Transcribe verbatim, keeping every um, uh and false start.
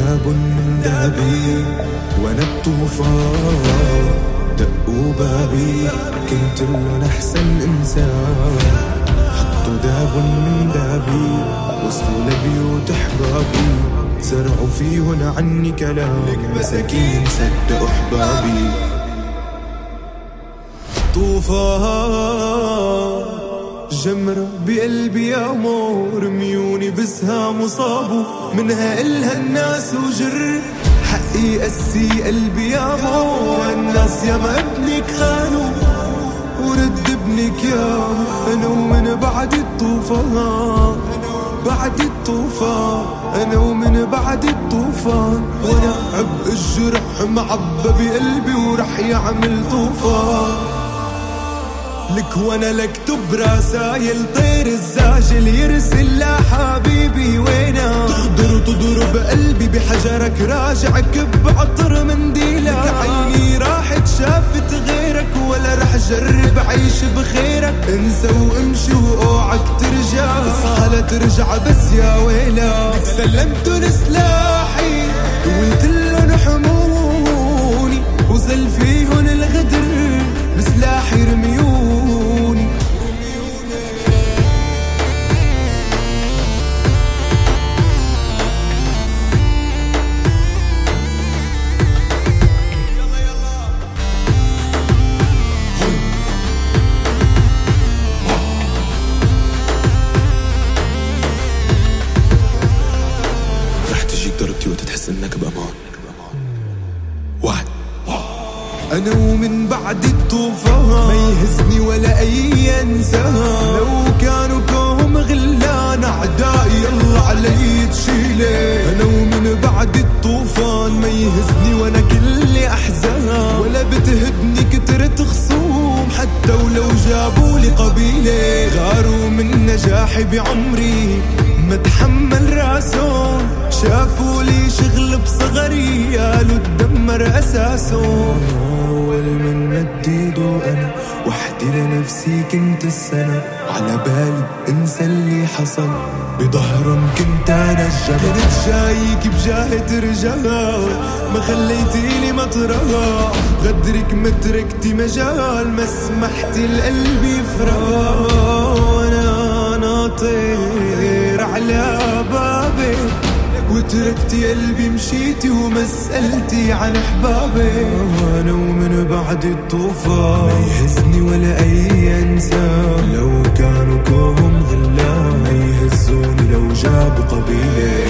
داب من دابي وانا الطوفان، دقوا بابي كنت لهم احسن انسان. حطوا داب من دابي وصلوا لبيوت احبابي، زرعوا فيهن عني كلام مساكين صدقوا احبابي. طوفان جمرة بقلبي يا مور، ميوني بسهام وصابوا منها إلها الناس وجر. حقي قسي قلبي يا مور، الناس يا ما ابنك خانوا ورد ابنك يا أنا ومن بعد الطوفان. بعد الطوفان أنا ومن بعد الطوفان، وأنا عبء الجرح معبى بقلبي ورح يعمل طوفان. لك وانا لكتب رسايل طير الزاجل يرسل لحبيبي وينا، تغدر وتضرب قلبي بحجرك راجع كب عطر منديلك. عيني راحت شافت غيرك ولا رح جرب عيش بخيرك. انسى وامشي واوعك ترجع، اصحى لا ترجع بس يا ويلا. لك سلمت لسلاحي وقلت لهم حموني، وزل فيهن الغدر بسلاحي رميوني. رح تجيك ضربتي وتتحس انك بامان. وعد أنا ومن بعد الطوفان ما يهزني ولا أي أنسان. لو كانوا كوم غلان أعدائي يلا علي تشيلي. أنا ومن بعد الطوفان ما يهزني وأنا كل أحزان، ولا بتهدني كترة خصوم حتى ولو جابوا لي قبيلة. غاروا من نجاحي بعمري ما تحمل راسهم، شافوا لي شغل بصغري قالوا تدمر أساسهم. أول من مديد وأنا وحدي لنفسي كنت السنة، على بالي انسى اللي حصل بظهرهم كنت أنا الجبل. كنت جايك بجاهة رجال ما خليتيلي مطرها، غدرك ما تركتي مجال ما سمحتي لقلبي يفرق. وأنا ناطر على بابي وتركتي قلبي مشيتي وما سألتي عن احبابي. وانا ومن بعد الطوفان ما يهزني ولا اي انسان. لو كانوا كوم غلان ما يهزوني لو جابوا قبيله.